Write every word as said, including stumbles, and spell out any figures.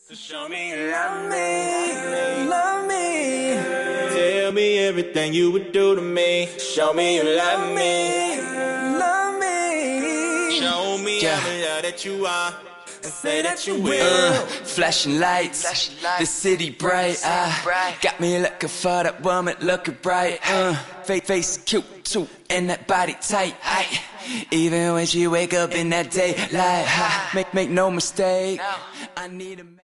So show me you love me, love me. Tell me everything you would do to me. Show me you love me, love me. Show me Yeah. every love that you are. And say that you will. Uh, flashing lights, flashing lights, the city bright. Uh, got me looking for that woman looking bright. Uh, face, face cute too, and that body tight. Aye. Even when she wake up in that daylight, uh, make make no mistake. I need a